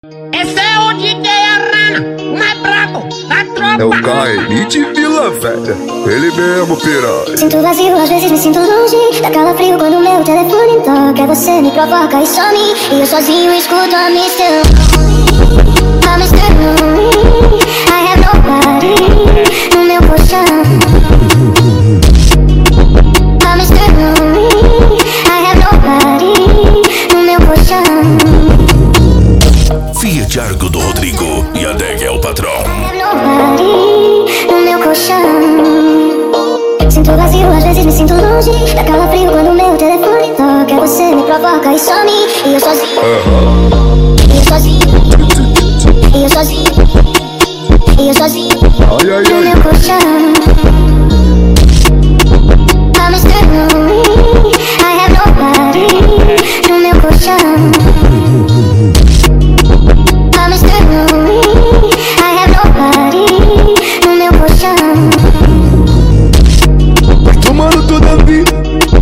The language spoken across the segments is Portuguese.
Esse é o DJ Arana, o mais brabo da tropa. É o KM de Vila Velha, ele mesmo, piranha. Sinto vazio, às vezes me sinto longe. Dá calafrio quando meu telefone toca. Você me provoca e some. E eu sozinho escuto a Mr. A Mr. Lonely. I have nobody no meu colchão. A Mr. Lonely. I have nobody no meu colchão. Fiat Argo do Rodrigo e a Deg é o patrão. Nobody no meu colchão. Sinto vazio, às vezes me sinto longe. Dá calafrio quando meu telefone toca. Você me provoca e some. E eu sozinho. E eu sozinho. E eu sozinho. E eu sozinho no meu colchão. I'm Mr. Lonely. I have nobody no meu colchão. Tomando toda a vida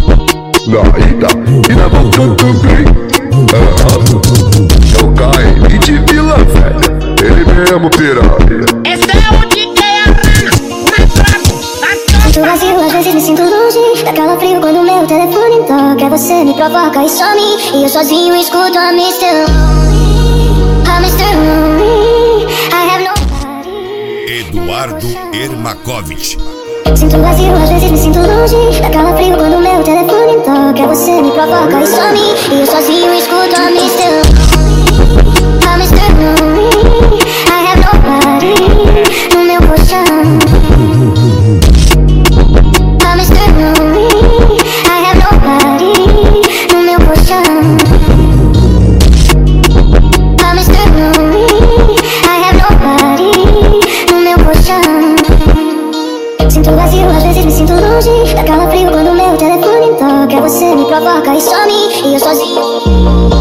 e na boca do bem. É o KM de Vila Velha, ele mesmo, piranha. Esse é o DJ Arana, o mais brabo da tropa. Sinto vazio, às vezes me sinto longe. Dá calafrio quando meu telefone toca. Você me provoca e some. E eu sozinho escuto a Mr. Lonely. A Mr. Lonely. I have nobody. Eduardo Ermakovich. Sinto vazio, às vezes me sinto longe. Dá calafrio quando meu telefone toca. Você me provoca e some. E eu sozinho escuto a Mr. Lonely. A Mr. Lonely. I have nobody no meu colchão. A Mr. Lonely. I have nobody no meu colchão. A Mr. Lonely. I have nobody no meu colchão. Sinto vazio, às vezes me sinto longe. Dá calafrio quando meu telefone toca. Você me provoca e some. E eu sozinho.